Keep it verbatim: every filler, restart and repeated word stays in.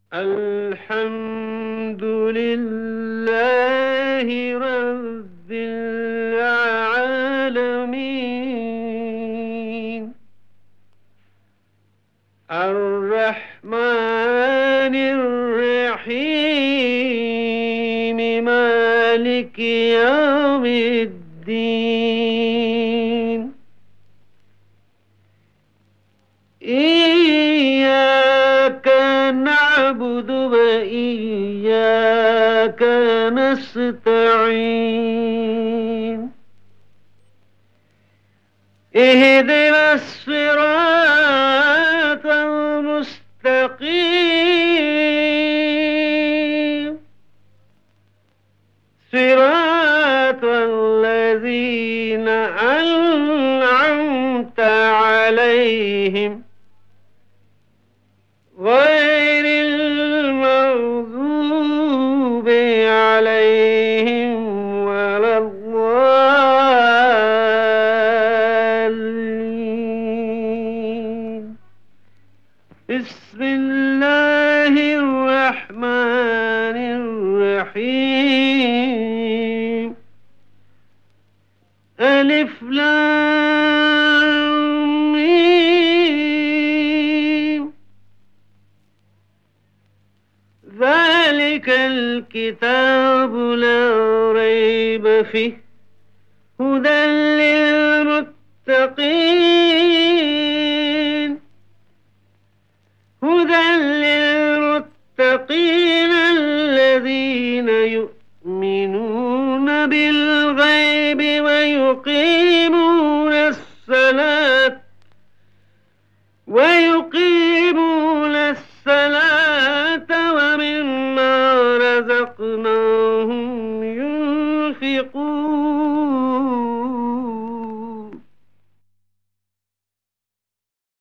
الحمد لله رب العالمين الرحمن الرحيم مالك يوم الدين إياك نعبد وإياك نستعين اهدنا الصراط المستقيم صراط الذين أنعمت عليهم غير المغضوب عليهم ولا الضالين بسم الله الرحمن الرحيم ألف لام ميم ذلك الكتاب لا ريب فيه هدى للمتقين هدى للمتقين الذين يؤمنون بالغيب ويقيمون الصلاة ويقيمون الصلاة ومما رزقناهم ينفقون